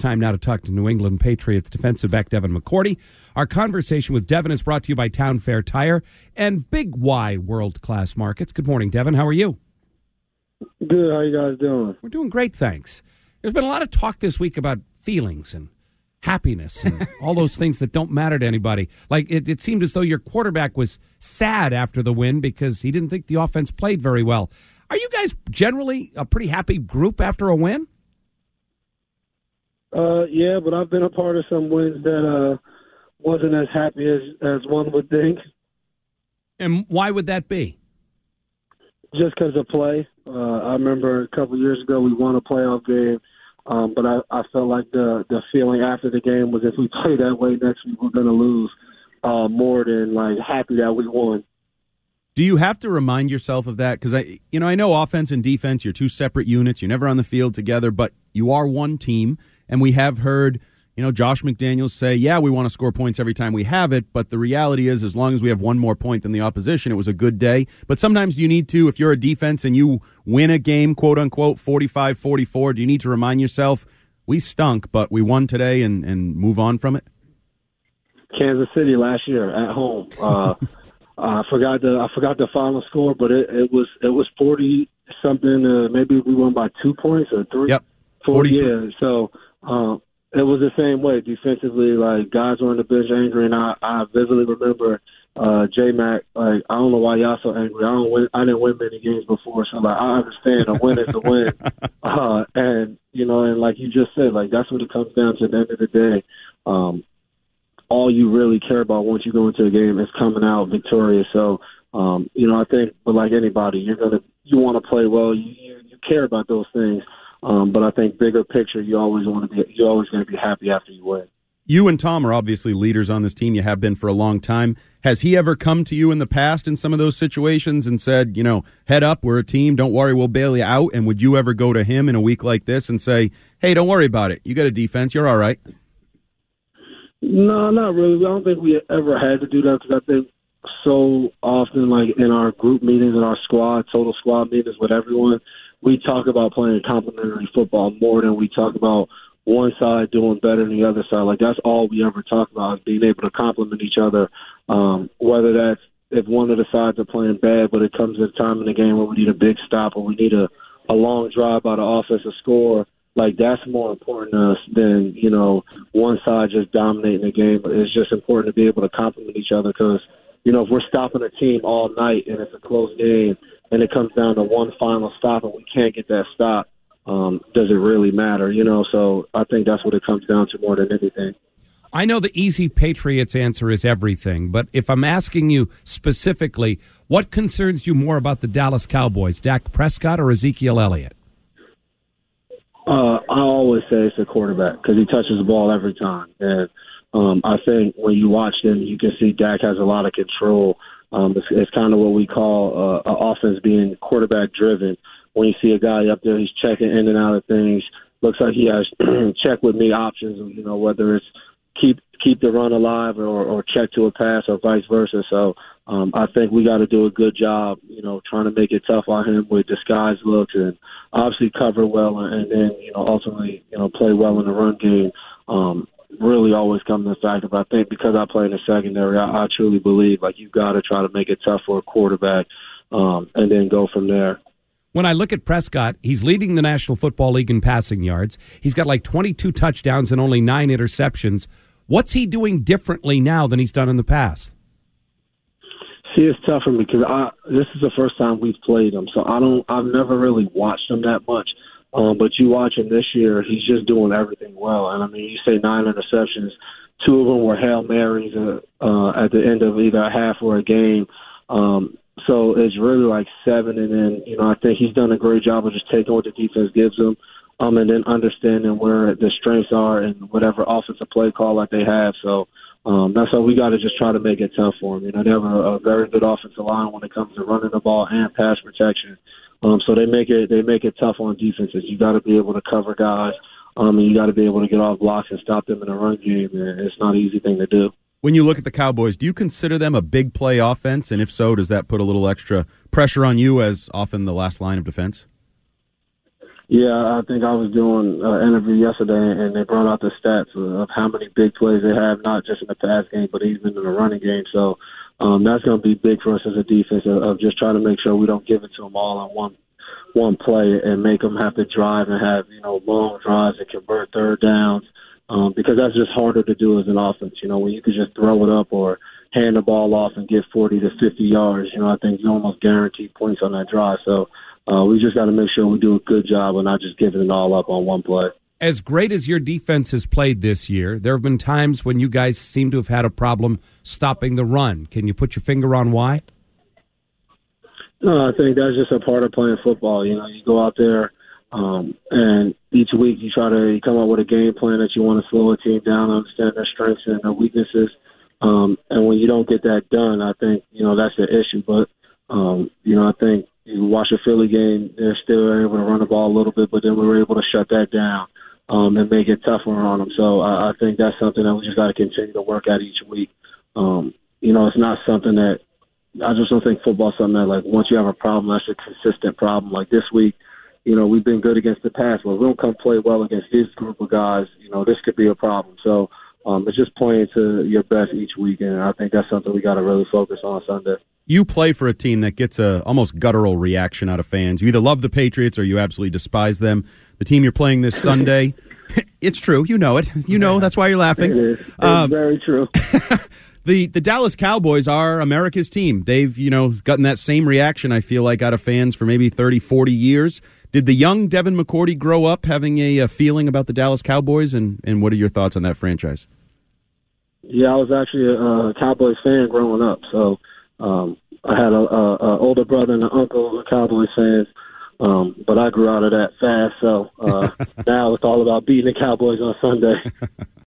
time now to talk to New England Patriots defensive back Devin McCourty. Our conversation with Devin is brought to you by Town Fair Tire and Big Y World-Class Markets. Good morning, Devin. How are you? Good. How you guys doing? We're doing great, thanks. There's been a lot of talk this week about feelings and happiness and all those things that don't matter to anybody. Like, it seemed as though your quarterback was sad after the win because he didn't think the offense played very well. Are you guys generally a pretty happy group after a win? Yeah, but I've been a part of some wins that wasn't as happy as one would think. And why would that be? Just because of play. I remember a couple years ago we won a playoff game, but I felt like the feeling after the game was if we play that way next week, we're going to lose more than, like, happy that we won. Do you have to remind yourself of that? Because I know offense and defense, you're two separate units. You're never on the field together, but you are one team. And we have heard, Josh McDaniels say, yeah, we want to score points every time we have it. But the reality is, as long as we have one more point than the opposition, it was a good day. But sometimes you need to, if you're a defense and you win a game, quote unquote, 45-44, do you need to remind yourself, we stunk, but we won today and move on from it? Kansas City last year at home. I forgot the final score, but it was 40 something. Maybe we won by 2 points or 3. Yep, 40. Yeah. So it was the same way defensively. Like, guys were on the bench angry, and I vividly remember J-Mac. Like, I don't know why y'all so angry. I didn't win many games before, so like I understand a win is a win. And like you just said, like that's what it comes down to at the end of the day. All you really care about once you go into a game is coming out victorious. So, I think, but like anybody, you want to play well. You care about those things. But I think bigger picture, you're always going to be happy after you win. You and Tom are obviously leaders on this team. You have been for a long time. Has he ever come to you in the past in some of those situations and said, head up, we're a team, don't worry, we'll bail you out? And would you ever go to him in a week like this and say, hey, don't worry about it. You got a defense. You're all right. No, not really. I don't think we ever had to do that because I think so often, like in our group meetings, in our total squad meetings with everyone, we talk about playing complementary football more than we talk about one side doing better than the other side. Like, that's all we ever talk about is being able to complement each other, whether that's if one of the sides are playing bad, but it comes at a time in the game where we need a big stop or we need a long drive by the offensive score. Like, that's more important to us than, one side just dominating the game. But it's just important to be able to complement each other because, if we're stopping a team all night and it's a close game and it comes down to one final stop and we can't get that stop, does it really matter? So I think that's what it comes down to more than anything. I know the easy Patriots answer is everything, but if I'm asking you specifically, what concerns you more about the Dallas Cowboys, Dak Prescott or Ezekiel Elliott? I always say it's the quarterback because he touches the ball every time. And I think when you watch him, you can see Dak has a lot of control. It's kind of what we call an offense being quarterback-driven. When you see a guy up there, he's checking in and out of things. Looks like he has check with me options, whether it's keep the run alive or check to a pass or vice versa. So I think we got to do a good job, trying to make it tough on him with disguised looks and obviously cover well and then, ultimately, play well in the run game. Really always come to the fact of I think because I play in the secondary, I truly believe like you got to try to make it tough for a quarterback and then go from there. When I look at Prescott, he's leading the National Football League in passing yards. He's got like 22 touchdowns and only 9 interceptions. What's he doing differently now than he's done in the past? See, it's tough for me because this is the first time we've played him, so I've never really watched him that much. But you watch him this year, he's just doing everything well. And, I mean, you say 9 interceptions. 2 of them were Hail Marys at the end of either a half or a game. So it's really like 7. And then, I think he's done a great job of just taking what the defense gives him and then understanding where the strengths are and whatever offensive play call that they have. So that's why we got to just try to make it tough for them. They have a very good offensive line when it comes to running the ball and pass protection. So they make it tough on defenses. You got to be able to cover guys, and you got to be able to get off blocks and stop them in the run game. And it's not an easy thing to do. When you look at the Cowboys, do you consider them a big play offense? And if so, does that put a little extra pressure on you as often the last line of defense? Yeah, I think I was doing an interview yesterday, and they brought out the stats of how many big plays they have, not just in the pass game, but even in the running game. So that's going to be big for us as a defense of just trying to make sure we don't give it to them all on one play and make them have to drive and have long drives and convert third downs because that's just harder to do as an offense. When you could just throw it up or hand the ball off and get 40 to 50 yards, I think you almost guarantee points on that drive. So we just got to make sure we do a good job and not just giving it all up on one play. As great as your defense has played this year, there have been times when you guys seem to have had a problem stopping the run. Can you put your finger on why? No, I think that's just a part of playing football. You go out there and each week you try to come up with a game plan that you want to slow a team down, understand their strengths and their weaknesses. And when you don't get that done, I think, that's the issue. But, I think you watch a Philly game, they're still able to run the ball a little bit, but then we were able to shut that down and make it tougher on them. So I think that's something that we just got to continue to work at each week. It's not something that I just don't think football is something that, like, once you have a problem, that's a consistent problem. Like this week, we've been good against the pass. Well, if we don't come play well against this group of guys, this could be a problem. So it's just playing to your best each week, and I think that's something we got to really focus on Sunday. You play for a team that gets a almost guttural reaction out of fans. You either love the Patriots or you absolutely despise them. The team you're playing this Sunday, it's true. You know it. That's why you're laughing. It is. It's very true. The Dallas Cowboys are America's team. They've, gotten that same reaction, I feel like, out of fans for maybe 30, 40 years. Did the young Devin McCourty grow up having a feeling about the Dallas Cowboys, and what are your thoughts on that franchise? Yeah, I was actually a Cowboys fan growing up, so I had a older brother and an uncle who were Cowboys fans, but I grew out of that fast, so now it's all about beating the Cowboys on Sunday.